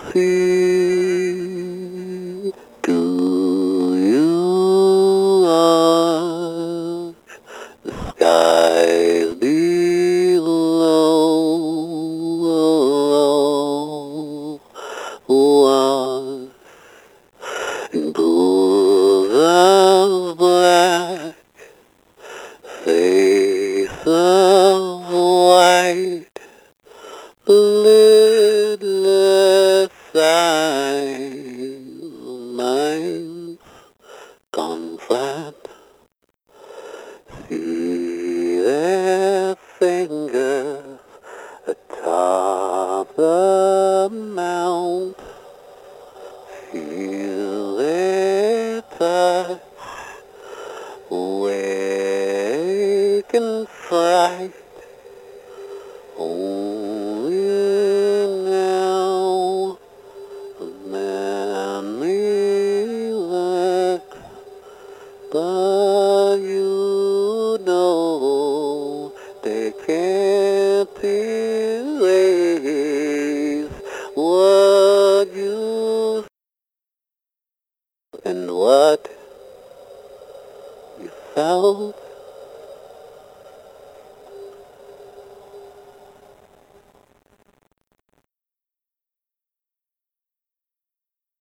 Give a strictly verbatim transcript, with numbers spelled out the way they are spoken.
see, do you watch the skies below? Watch in pools of black, face of white, lidless eyes, minds gone flat. See their fingers atop the mount. Feel their touch, wake in fright. Only now a memory lurks, but you know they can't erase what you and what you felt.